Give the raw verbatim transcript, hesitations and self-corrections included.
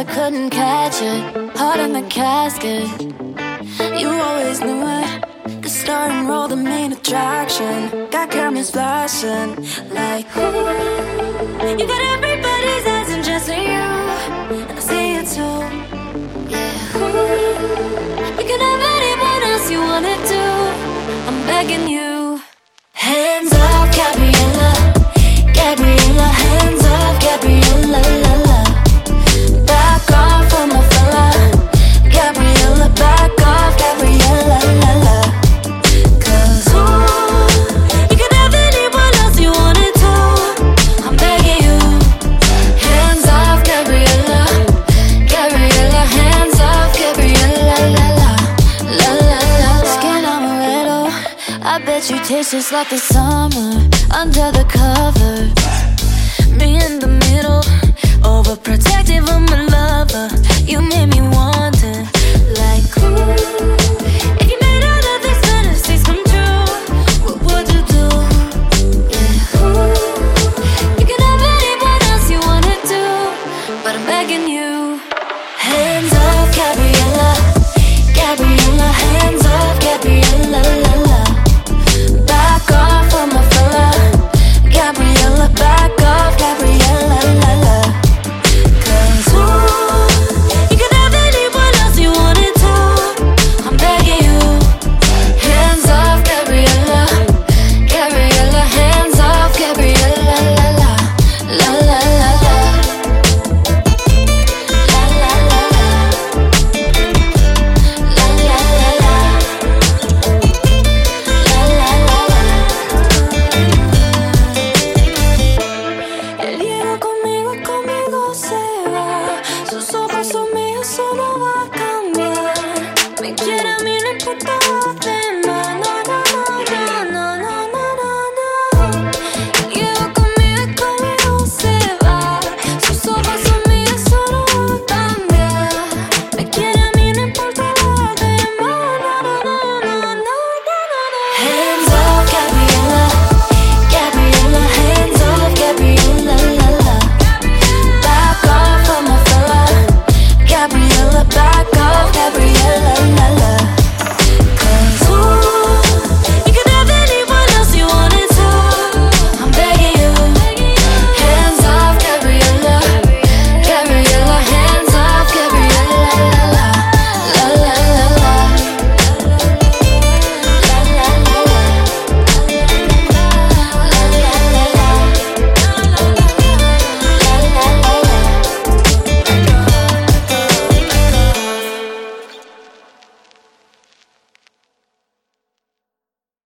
I couldn't catch it. Heart in the casket. You always knew it. The star and roll, the main attraction. Got cameras flashing like ooh. You got everybody's eyes and just you, and I see it too. Yeah, ooh. You can have anyone else you wanna do. I'm begging you. Hands off, Gabriella, Gabriella. Hands off, Gabriella, la la. Back off from my fella, Gabriella. Back off, Gabriella, la la. Cause ooh, you can have anyone else you wanna do. I'm begging you. Hands off, Gabriella, Gabriella. Hands off, Gabriella, la la, la la la. Skin amaretto, I bet you taste just like the summer under the covers. Me in the middle, overprotective of my lover. You made me wonder, like ooh, if you made all of these fantasies come true, what would you do? Yeah, ooh, you can have anyone else you wanna do, but I'm begging you. Hands off, Gabriella, Gabriella. Hands off, Gabriella, la la. Back off from my fella, Gabriella. Back off, Gabriella, la la. Cause ooh, you can have anyone else you wanna do. I'm begging you. Hands off, Gabriella, Gabriella. Hands off, Gabriella, la la, la la la la, la la la la, la la la la, la la la la. El hielo conmigo, conmigo se va. Sus ojos son míos, eso no va a cambiar. Me quiere a mí, no importa